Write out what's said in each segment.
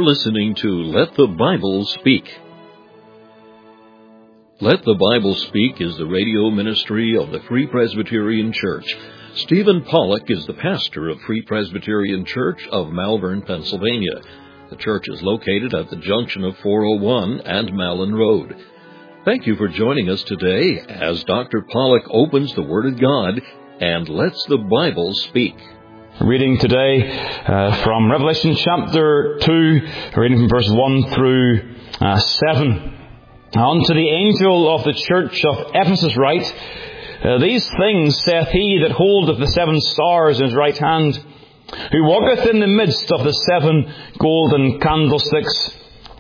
listening to Let the Bible Speak. Let the Bible Speak is the radio ministry of the Free Presbyterian Church. Stephen Pollock is the pastor of Free Presbyterian Church of Malvern, Pennsylvania. The church is located at the junction of 401 and Malin Road. Thank you for joining us today as Dr. Pollock opens the Word of God and lets the Bible speak. Reading today from Revelation chapter 2, reading from verse 1 through 7. Unto the angel of the church of Ephesus write, These things saith he that holdeth the 7 stars in his right hand, who walketh in the midst of the 7 golden candlesticks.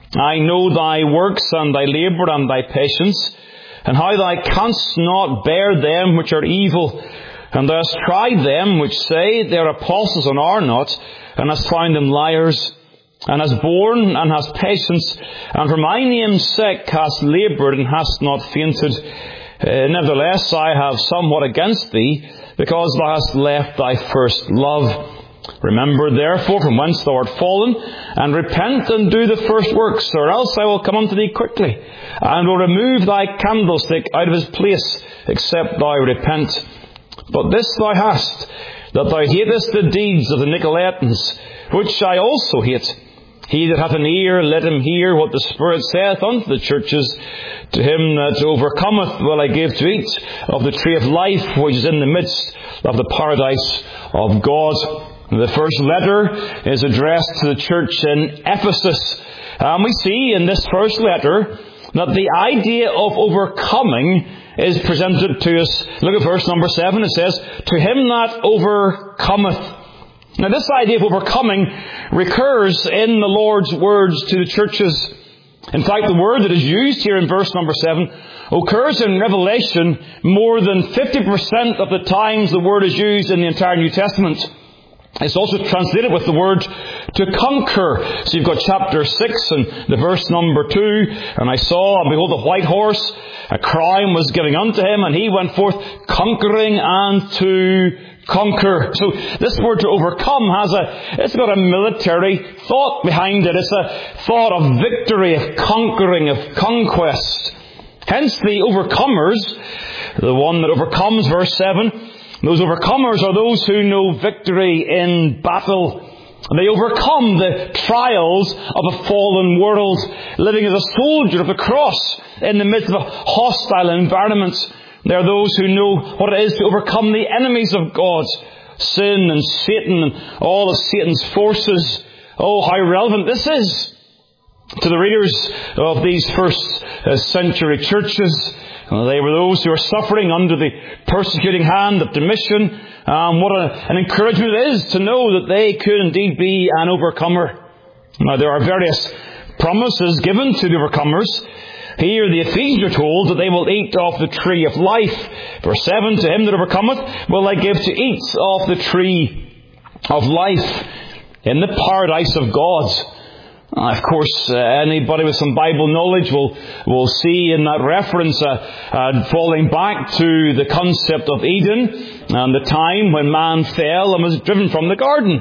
I know thy works, and thy labour, and thy patience, and how thou canst not bear them which are evil, and thou hast tried them which say they are apostles and are not, and hast found them liars, and hast borne and hast patience, and for my name's sake hast laboured and hast not fainted. Nevertheless, I have somewhat against thee, because thou hast left thy first love. Remember therefore from whence thou art fallen, and repent and do the first works, or else I will come unto thee quickly, and will remove thy candlestick out of his place, except thou repent. But this thou hast, that thou hatest the deeds of the Nicolaitans, which I also hate. He that hath an ear, let him hear what the Spirit saith unto the churches. To him that overcometh will I give to eat of the tree of life, which is in the midst of the paradise of God. The first letter is addressed to the church in Ephesus. And we see in this first letter that the idea of overcoming is presented to us. Look at verse number 7. It says, To him that overcometh. Now this idea of overcoming recurs in the Lord's words to the churches. In fact, the word that is used here in verse number 7 occurs in Revelation more than 50% of the times the word is used in the entire New Testament. It's also translated with the word to conquer. So you've got chapter 6 and the verse number 2. And I saw, and behold, a white horse, a crown was given unto him, and he went forth conquering and to conquer. So this word to overcome it's got a military thought behind it. It's a thought of victory, of conquering, of conquest. Hence the overcomers, the one that overcomes, verse 7, those overcomers are those who know victory in battle. They overcome the trials of a fallen world, living as a soldier of the cross in the midst of a hostile environment. They are those who know what it is to overcome the enemies of God, sin and Satan and all of Satan's forces. Oh, how relevant this is to the readers of these first century churches. They were those who were suffering under the persecuting hand of Domitian. What an encouragement it is to know that they could indeed be an overcomer. Now, there are various promises given to the overcomers. Here the Ephesians are told that they will eat of the tree of life. Verse 7, To him that overcometh will I give to eat of the tree of life in the paradise of God. Of course, anybody with some Bible knowledge will see in that reference falling back to the concept of Eden and the time when man fell and was driven from the garden.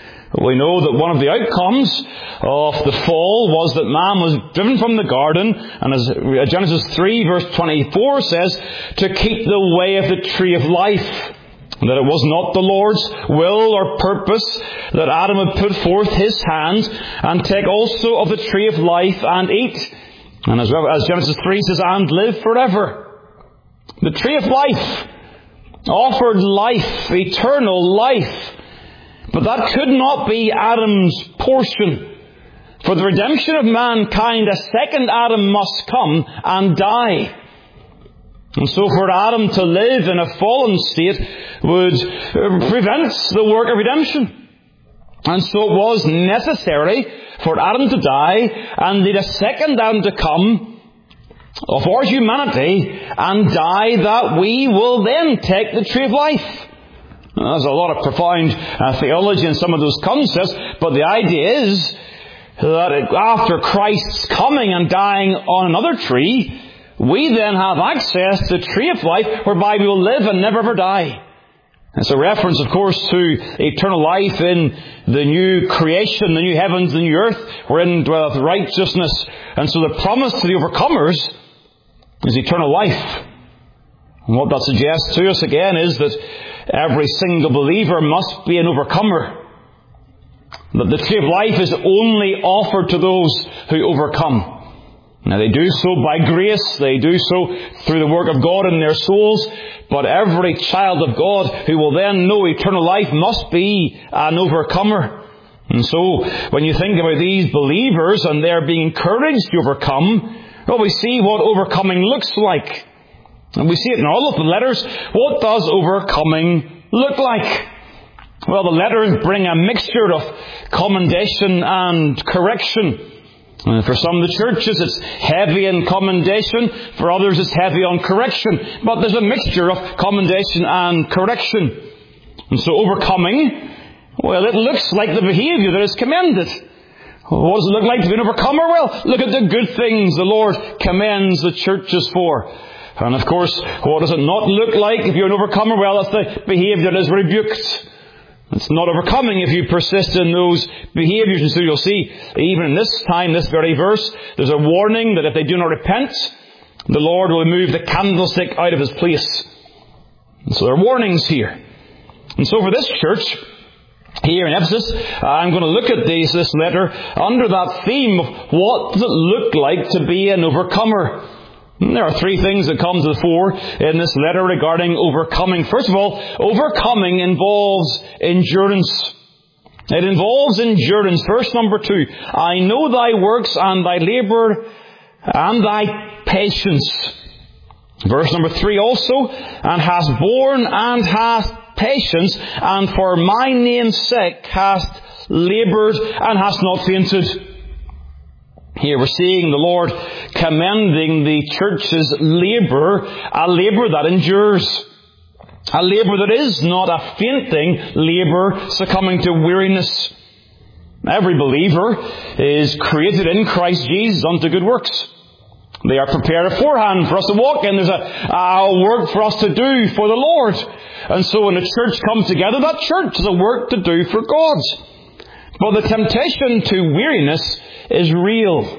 We know that one of the outcomes of the fall was that man was driven from the garden, and as Genesis 3 verse 24 says, to keep the way of the tree of life. That it was not the Lord's will or purpose that Adam would put forth his hand and take also of the tree of life and eat. And as Genesis 3 says, and live forever. The tree of life offered life, eternal life. But that could not be Adam's portion. For the redemption of mankind, a second Adam must come and die. And so for Adam to live in a fallen state would prevent the work of redemption. And so it was necessary for Adam to die and need a second Adam to come of our humanity and die that we will then take the tree of life. Now, there's a lot of profound theology in some of those concepts, but the idea is that after Christ's coming and dying on another tree, we then have access to the tree of life whereby we will live and never ever die. It's a reference, of course, to eternal life in the new creation, the new heavens, the new earth, wherein dwelleth righteousness. And so the promise to the overcomers is eternal life. And what that suggests to us again is that every single believer must be an overcomer. That the tree of life is only offered to those who overcome. Now they do so by grace, they do so through the work of God in their souls, but every child of God who will then know eternal life must be an overcomer. And so, when you think about these believers and they're being encouraged to overcome, well, we see what overcoming looks like. And we see it in all of the letters. What does overcoming look like? Well, the letters bring a mixture of commendation and correction. For some of the churches it's heavy in commendation, for others it's heavy on correction. But there's a mixture of commendation and correction. And so overcoming, well, it looks like the behaviour that is commended. What does it look like to be an overcomer? Well, look at the good things the Lord commends the churches for. And of course, what does it not look like if you're an overcomer? Well, it's the behaviour that is rebuked. It's not overcoming if you persist in those behaviours. And so you'll see, even in this time, this very verse, there's a warning that if they do not repent, the Lord will remove the candlestick out of his place. And so there are warnings here. And so for this church, here in Ephesus, I'm going to look at this letter under that theme of what does it look like to be an overcomer. And there are three things that come to the fore in this letter regarding overcoming. First of all, overcoming involves endurance. It involves endurance. Verse number 2. I know thy works and thy labour and thy patience. Verse number 3 also. And hast borne and hast patience, and for my name's sake hast laboured and hast not fainted. Here we're seeing the Lord commending the church's labour, a labour that endures. A labour that is not a fainting labour succumbing to weariness. Every believer is created in Christ Jesus unto good works. They are prepared beforehand for us to walk in. There's a work for us to do for the Lord. And so when the church comes together, that church has a work to do for God. But the temptation to weariness is real.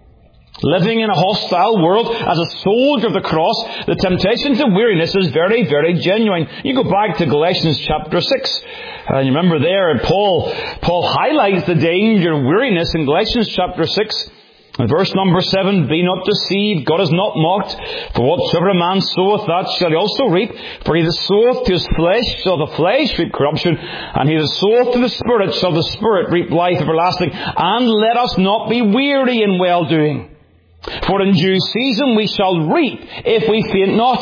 Living in a hostile world as a soldier of the cross, the temptation to weariness is very, very genuine. You go back to Galatians chapter 6. And you remember there, Paul highlights the danger of weariness in Galatians chapter 6. In verse number 7, be not deceived, God is not mocked. For whatsoever a man soweth, that shall he also reap. For he that soweth to his flesh shall the flesh reap corruption, and he that soweth to the Spirit shall the Spirit reap life everlasting. And let us not be weary in well-doing. For in due season we shall reap if we faint not.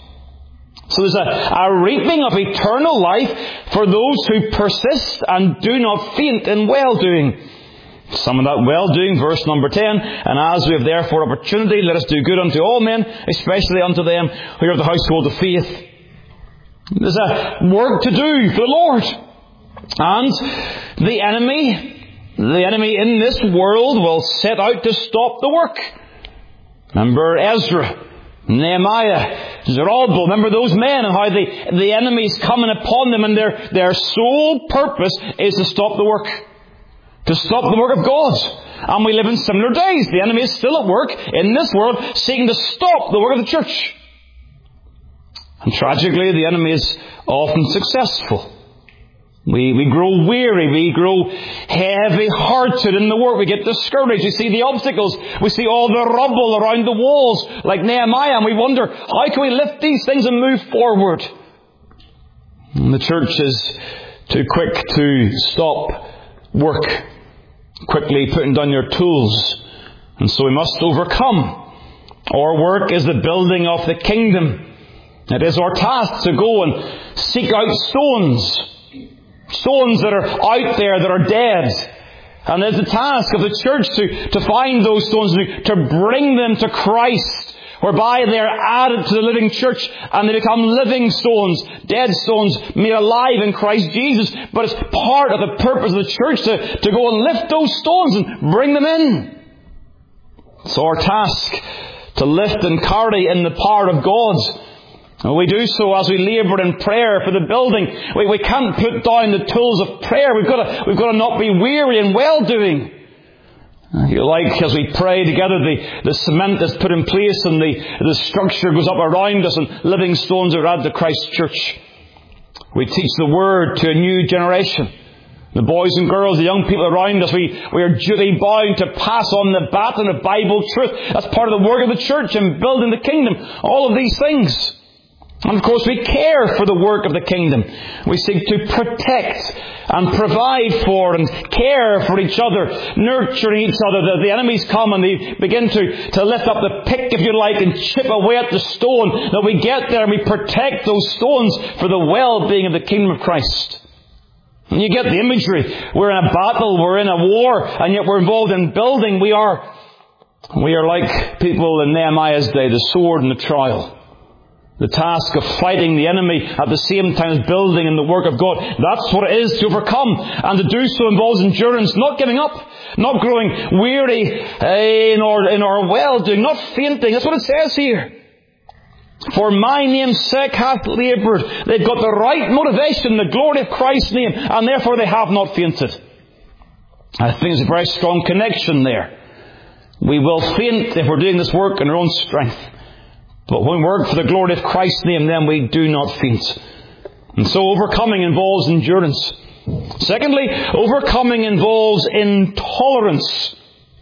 So there's a reaping of eternal life for those who persist and do not faint in well-doing. Some of that well-doing, verse number 10, and as we have therefore opportunity, let us do good unto all men, especially unto them who are of the household of faith. There's a work to do for the Lord. And the enemy in this world will set out to stop the work. Remember Ezra, Nehemiah, Zerubbabel. Remember those men and how the enemy is coming upon them, and their sole purpose is to stop the work. To stop the work of God. And we live in similar days. The enemy is still at work in this world, seeking to stop the work of the church. And tragically, the enemy is often successful. We grow weary. We grow heavy-hearted in the work. We get discouraged. We see the obstacles. We see all the rubble around the walls, like Nehemiah, and we wonder, how can we lift these things and move forward? And the church is too quick to stop work, quickly putting down your tools. And so we must overcome. Our work is the building of the kingdom. It is our task to go and seek out stones that are out there, that are dead. And it's the task of the church to find those stones, to bring them to Christ, whereby they are added to the living church and they become living stones, dead stones made alive in Christ Jesus. But it's part of the purpose of the church to go and lift those stones and bring them in. It's our task to lift and carry in the power of God And we do so as we labour in prayer for the building. We can't put down the tools of prayer. We've got to not be weary in well-doing. You like, as we pray together, the cement is put in place and the structure goes up around us and living stones are added to Christ's church. We teach the Word to a new generation. The boys and girls, the young people around us, we are duty bound to pass on the baton of Bible truth. That's part of the work of the church in building the kingdom. All of these things. And of course we care for the work of the kingdom. We seek to protect and provide for and care for each other, nurturing each other. The enemies come and they begin to lift up the pick, if you like, and chip away at the stone. That we get there and we protect those stones for the well-being of the kingdom of Christ. And you get the imagery. We're in a battle, we're in a war, and yet we're involved in building. We are like people in Nehemiah's day, the sword and the trowel. The task of fighting the enemy at the same time as building in the work of God. That's what it is to overcome. And to do so involves endurance, not giving up, not growing weary in our well-doing, not fainting. That's what it says here. For my name's sake hath laboured. They've got the right motivation, the glory of Christ's name, and therefore they have not fainted. I think there's a very strong connection there. We will faint if we're doing this work in our own strength. But when we work for the glory of Christ's name, then we do not faint. And so overcoming involves endurance. Secondly, overcoming involves intolerance.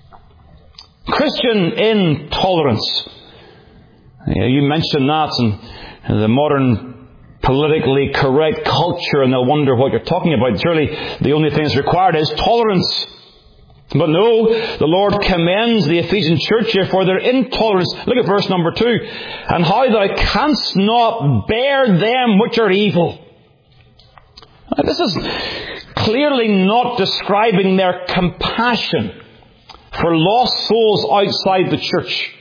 Christian intolerance. You mentioned that in the modern politically correct culture, and they'll wonder what you're talking about. Surely the only thing that's required is tolerance. But no, the Lord commends the Ephesian church here for their intolerance. Look at verse number 2. And how thou canst not bear them which are evil. Now, this is clearly not describing their compassion for lost souls outside the church.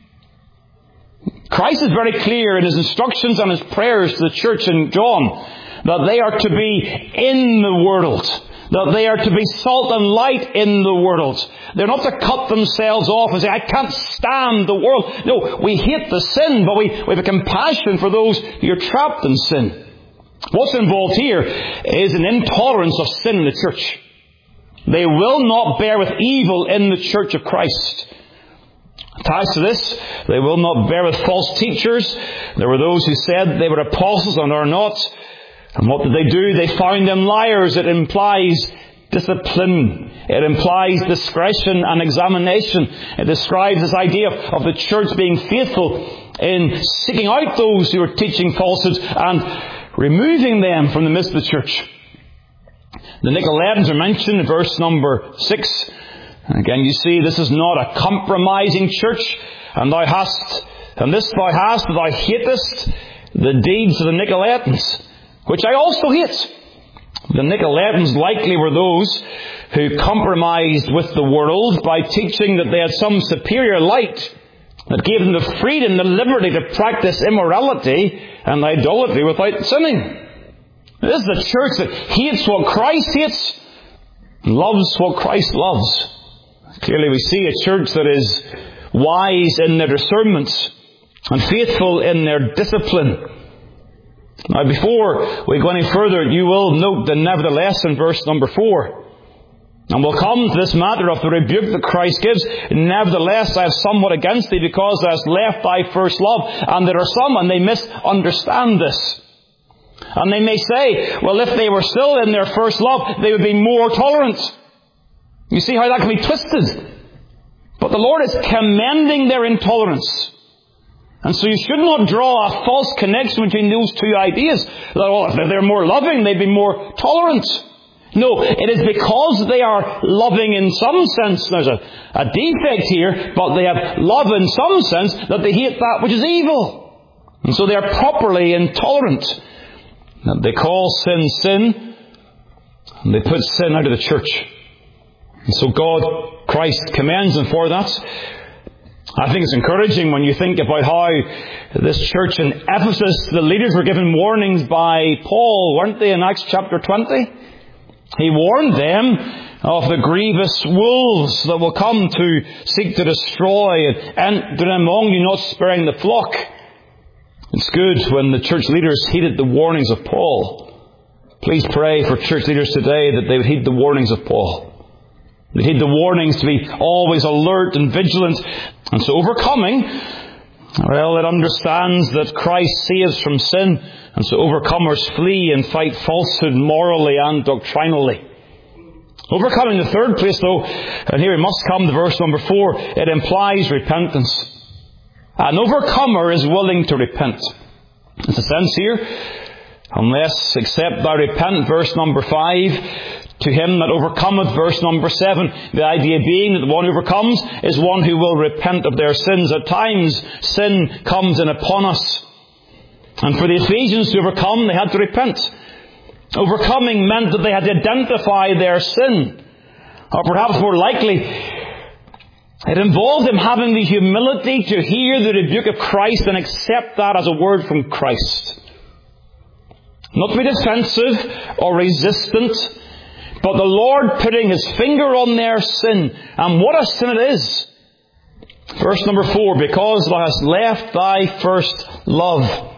Christ is very clear in his instructions and his prayers to the church in John that they are to be in the world. That they are to be salt and light in the world. They're not to cut themselves off and say, I can't stand the world. No, we hate the sin, but we have a compassion for those who are trapped in sin. What's involved here is an intolerance of sin in the church. They will not bear with evil in the church of Christ. Attached to this, they will not bear with false teachers. There were those who said they were apostles and are not. And what did they do? They found them liars. It implies discipline. It implies discretion and examination. It describes this idea of the church being faithful in seeking out those who are teaching falsehoods and removing them from the midst of the church. The Nicolaitans are mentioned in verse number 6. Again, you see, this is not a compromising church. And thou hatest the deeds of the Nicolaitans, which I also hate. The Nicolaitans likely were those who compromised with the world by teaching that they had some superior light that gave them the freedom, the liberty to practice immorality and idolatry without sinning. This is a church that hates what Christ hates and loves what Christ loves. Clearly we see a church that is wise in their discernments and faithful in their discipline. Now, before we go any further, you will note the nevertheless in verse number 4. And we'll come to this matter of the rebuke that Christ gives. Nevertheless, I have somewhat against thee, because thou hast left thy first love. And there are some, and they misunderstand this. And they may say, well, if they were still in their first love, they would be more tolerant. You see how that can be twisted. But the Lord is commending their intolerance. And so you should not draw a false connection between those two ideas. That, if they're more loving, they'd be more tolerant. No, it is because they are loving in some sense. There's a defect here, but they have love in some sense that they hate that which is evil. And so they are properly intolerant. They call sin, sin, and they put sin out of the church. And so Christ commends them for that. I think it's encouraging when you think about how this church in Ephesus, the leaders were given warnings by Paul, weren't they, in Acts chapter 20? He warned them of the grievous wolves that will come to seek to destroy and enter among you, not sparing the flock. It's good when the church leaders heeded the warnings of Paul. Please pray for church leaders today that they would heed the warnings of Paul. They heed the warnings to be always alert and vigilant. And so overcoming, well, it understands that Christ saves from sin. And so overcomers flee and fight falsehood morally and doctrinally. Overcoming, the third place though, and here we must come to verse number 4, it implies repentance. An overcomer is willing to repent. There's a sense here, unless except thou repent, verse number 5, to him that overcometh, verse number 7. The idea being that the one who overcomes is one who will repent of their sins. At times, sin comes in upon us. And for the Ephesians to overcome, they had to repent. Overcoming meant that they had to identify their sin. Or perhaps more likely, it involved them having the humility to hear the rebuke of Christ and accept that as a word from Christ. Not to be defensive or resistant, but the Lord putting His finger on their sin. And what a sin it is. Verse number 4, because thou hast left thy first love.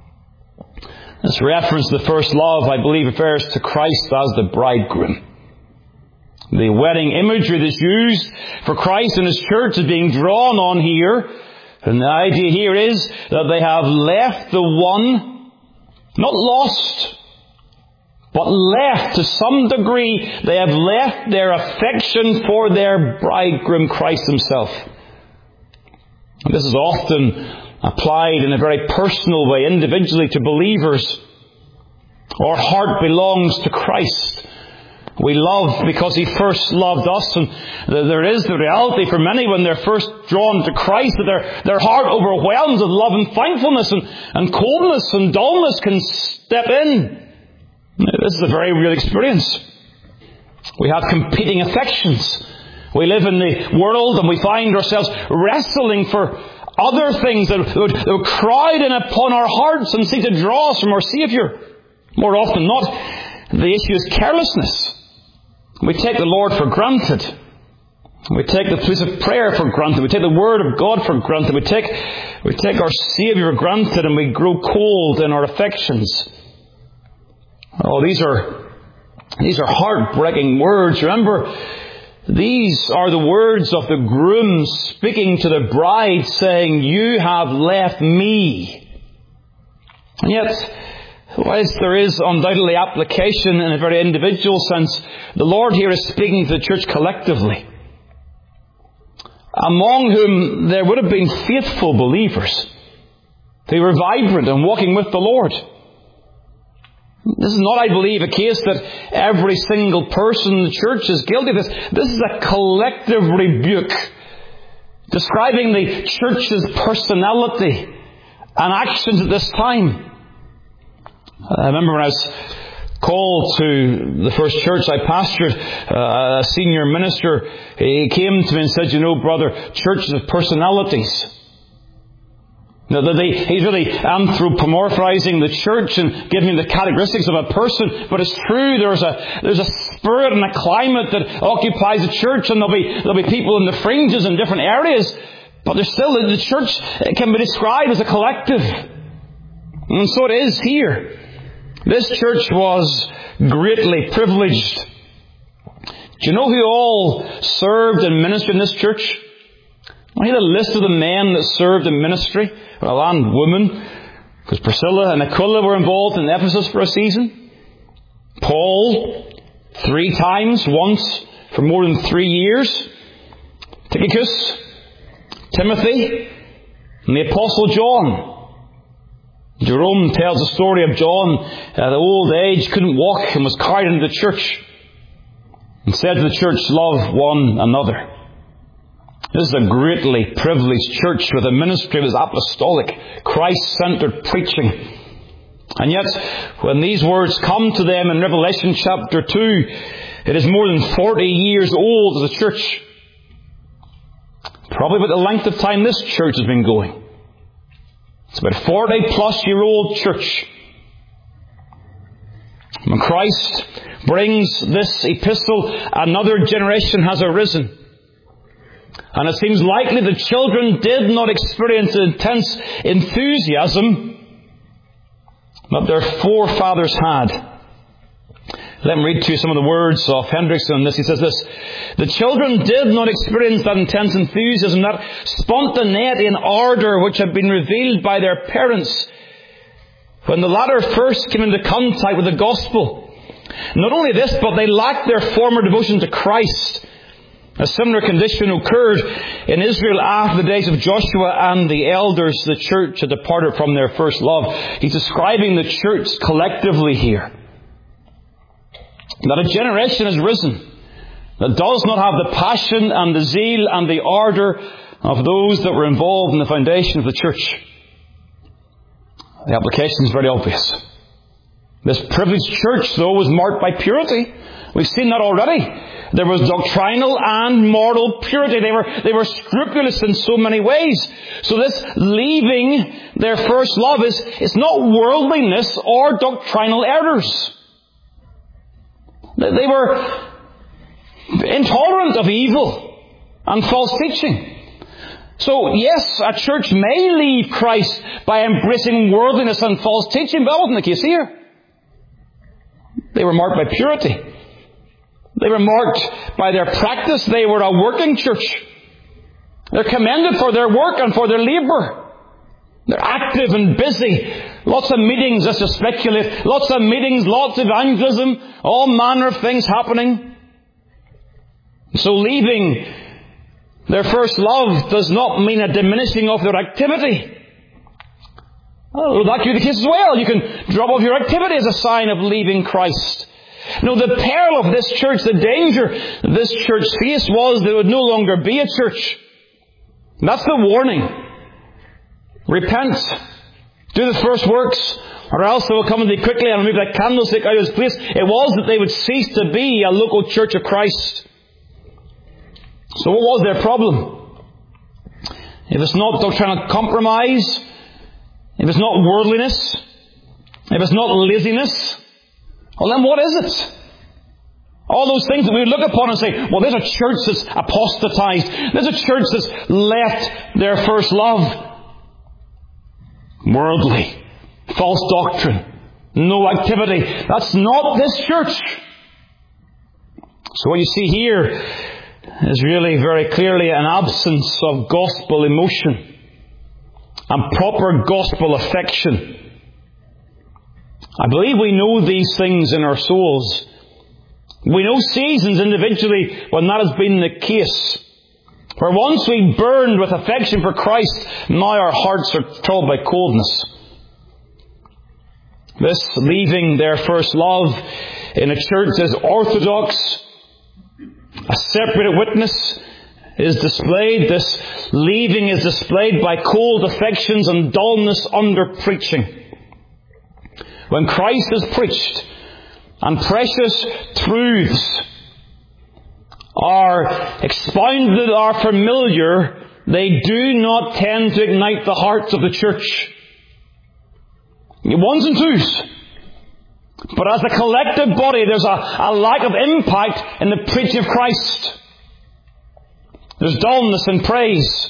This reference to the first love, I believe, refers to Christ as the bridegroom. The wedding imagery that's used for Christ and His church is being drawn on here. And the idea here is that they have left the one, not lost, but left to some degree. They have left their affection for their bridegroom, Christ Himself. And this is often applied in a very personal way, individually to believers. Our heart belongs to Christ. We love because He first loved us, and there is the reality for many when they're first drawn to Christ that their heart overwhelms with love and thankfulness, and coldness and dullness can step in. This is a very real experience. We have competing affections. We live in the world and we find ourselves wrestling for other things that would crowd in upon our hearts and seek to draw us from our Saviour. More often not, the issue is carelessness. We take the Lord for granted. We take the place of prayer for granted. We take the Word of God for granted. We take our Saviour for granted, and we grow cold in our affections. Oh, these are heartbreaking words. Remember, these are the words of the groom speaking to the bride, saying, "You have left me." And yet, whilst there is undoubtedly application in a very individual sense, the Lord here is speaking to the church collectively, among whom there would have been faithful believers. They were vibrant and walking with the Lord. This is not, I believe, a case that every single person in the church is guilty of this. This is a collective rebuke describing the church's personality and actions at this time. I remember when I was called to the first church I pastored, a senior minister, he came to me and said, "You know, brother, churches have personalities." Now, he's really anthropomorphizing the church and giving the characteristics of a person, but it's true, there's a spirit and a climate that occupies the church, and there'll be people in the fringes in different areas, but there's still, the church can be described as a collective. And so it is here. This church was greatly privileged. Do you know who all served in ministry in this church? I had a list of the men that served in ministry, well, and women, because Priscilla and Aquila were involved in Ephesus for a season. Paul, 3 times, once for more than 3 years. Tychicus, Timothy, and the Apostle John. Jerome tells the story of John at old age, couldn't walk and was carried into the church and said to the church, "Love one another." This is a greatly privileged church with a ministry that is apostolic, Christ-centered preaching. And yet, when these words come to them in Revelation chapter 2, it is more than 40 years old as a church. Probably about the length of time this church has been going. It's about a 40-plus-year-old church. When Christ brings this epistle, another generation has arisen. And it seems likely the children did not experience intense enthusiasm that their forefathers had. Let me read to you some of the words of Hendrickson on this. He says this: the children did not experience that intense enthusiasm, that spontaneity and ardour which had been revealed by their parents when the latter first came into contact with the gospel. Not only this, but they lacked their former devotion to Christ. A similar condition occurred in Israel after the days of Joshua and the elders. The church had departed from their first love. He's describing the church collectively here. That a generation has risen that does not have the passion and the zeal and the ardour of those that were involved in the foundation of the church. The application is very obvious. This privileged church, though, was marked by purity. We've seen that already. There was doctrinal and moral purity. They were scrupulous in so many ways. So this leaving their first love is not worldliness or doctrinal errors. They were intolerant of evil and false teaching. So yes, a church may leave Christ by embracing worldliness and false teaching, but that wasn't the case here. They were marked by purity. They were marked by their practice. They were a working church. They're commended for their work and for their labour. They're active and busy. Lots of meetings, let's just speculate. Lots of meetings, lots of evangelism, all manner of things happening. So leaving their first love does not mean a diminishing of their activity. Oh, that could be the case as well. You can drop off your activity as a sign of leaving Christ. No, the peril of this church, the danger this church faced was that it would no longer be a church. That's the warning. Repent. Do the first works, or else they will come to thee quickly and remove that candlestick out of its place. It was that they would cease to be a local church of Christ. So what was their problem? If it's not doctrinal compromise, if it's not worldliness, if it's not laziness, well then what is it? All those things that we look upon and say, well, there's a church that's apostatized. There's a church that's left their first love. Worldly, false doctrine, no activity. That's not this church. So what you see here is really very clearly an absence of gospel emotion and proper gospel affection. I believe we know these things in our souls. We know seasons individually when that has been the case. Where once we burned with affection for Christ, now our hearts are troubled by coldness. This leaving their first love in a church as orthodox, a separated witness, is displayed. This leaving is displayed by cold affections and dullness under preaching. When Christ is preached and precious truths are expounded, are familiar, they do not tend to ignite the hearts of the church. Ones and twos. But as a collective body, there's a lack of impact in the preaching of Christ. There's dullness in praise.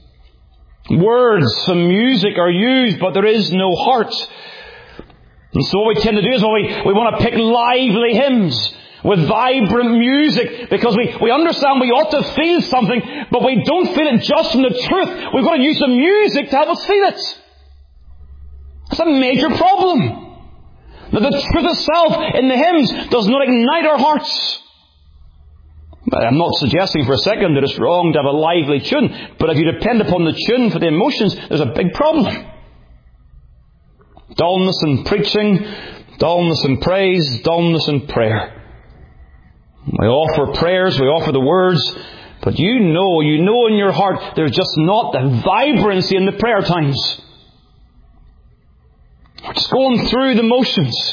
Words and music are used, but there is no heart. And so what we tend to do is we want to pick lively hymns with vibrant music, because we understand we ought to feel something, but we don't feel it just from the truth. We've got to use the music to help us feel it. That's a major problem. That the truth itself in the hymns does not ignite our hearts. But I'm not suggesting for a second that it's wrong to have a lively tune, but if you depend upon the tune for the emotions, there's a big problem. Dullness in preaching, dullness in praise, dullness in prayer. We offer prayers, we offer the words, but you know in your heart there's just not the vibrancy in the prayer times. We're just going through the motions.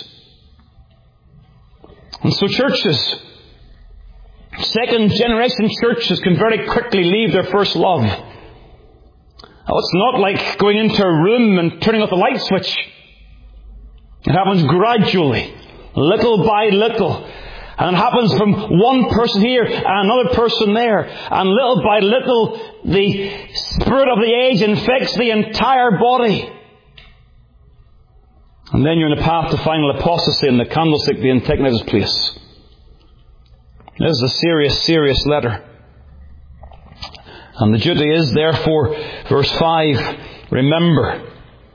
And so churches, second generation churches, can very quickly leave their first love. Oh, it's not like going into a room and turning off the light switch. It happens gradually, little by little. And it happens from one person here and another person there. And little by little, the spirit of the age infects the entire body. And then you're in the path to final apostasy and the candlestick being taken out of its place. This is a serious, serious letter. And the duty is, therefore, verse 5, remember.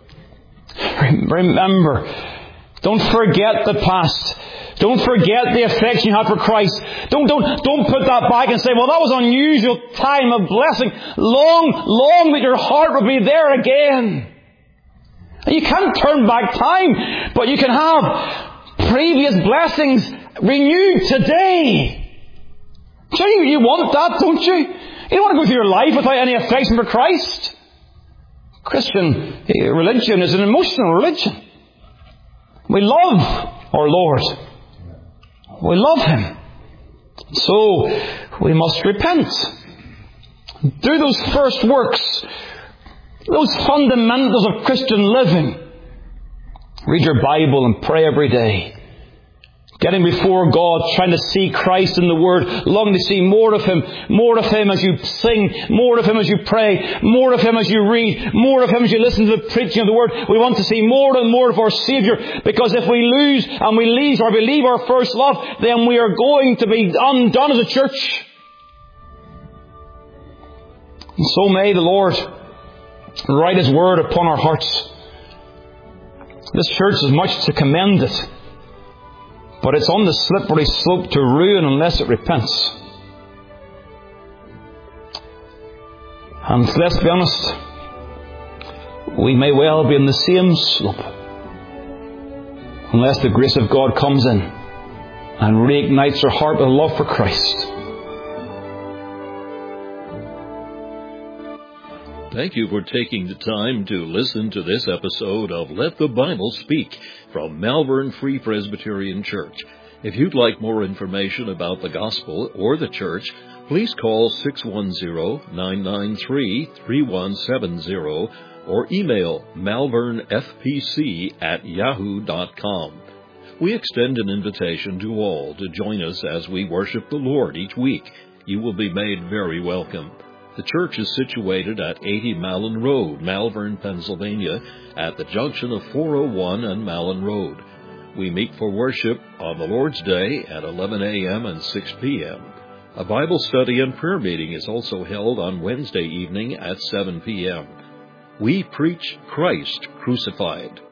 Remember. Don't forget the past. Don't forget the affection you had for Christ. Don't put that back and say, well, that was an unusual time of blessing. Long that your heart will be there again. And you can't turn back time, but you can have previous blessings renewed today. So you want that, don't you? You don't want to go through your life without any affection for Christ. Christian religion is an emotional religion. We love our Lord. We love Him. So we must repent. Do those first works, those fundamentals of Christian living. Read your Bible and pray every day. Getting before God, trying to see Christ in the Word, longing to see more of Him as you sing, more of Him as you pray, more of Him as you read, more of Him as you listen to the preaching of the Word. We want to see more and more of our Saviour, because if we lose and we leave our first love, then we are going to be undone as a church. And so may the Lord write His Word upon our hearts. This church has much to commend it. But it's on the slippery slope to ruin unless it repents. And let's be honest, we may well be in the same slope unless the grace of God comes in and reignites our heart with love for Christ. Thank you for taking the time to listen to this episode of Let the Bible Speak from Malvern Free Presbyterian Church. If you'd like more information about the gospel or the church, please call 610-993-3170 or email malvernfpc@yahoo.com. We extend an invitation to all to join us as we worship the Lord each week. You will be made very welcome. The church is situated at 80 Malin Road, Malvern, Pennsylvania, at the junction of 401 and Malin Road. We meet for worship on the Lord's Day at 11 a.m. and 6 p.m. A Bible study and prayer meeting is also held on Wednesday evening at 7 p.m. We preach Christ crucified.